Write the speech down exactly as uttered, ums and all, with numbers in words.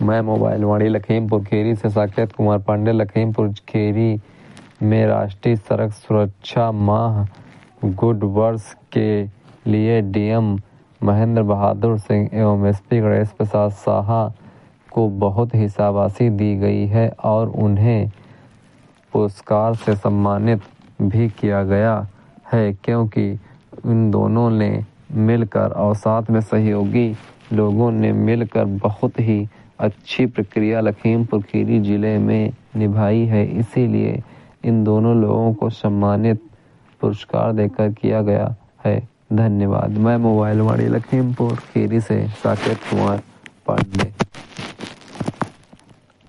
मैं मोबाइल वाणी लखीमपुर खीरी से साकेत कुमार पांडे। लखीमपुर खीरी में राष्ट्रीय सड़क सुरक्षा माह गुड वर्ष के लिए डीएम महेंद्र बहादुर सिंह एवं एसपी गणेश प्रसाद साहा को बहुत ही शाबाशी दी गई है और उन्हें पुरस्कार से सम्मानित भी किया गया है, क्योंकि इन दोनों ने मिलकर और साथ में सहयोगी लोगों ने मिलकर बहुत ही अच्छी प्रक्रिया लखीमपुर खीरी जिले में निभाई है। इसीलिए इन दोनों लोगों को सम्मानित पुरस्कार देकर किया गया है। धन्यवाद। मैं मोबाइल वाणी लखीमपुर खीरी से साकेत कुमार पांडे।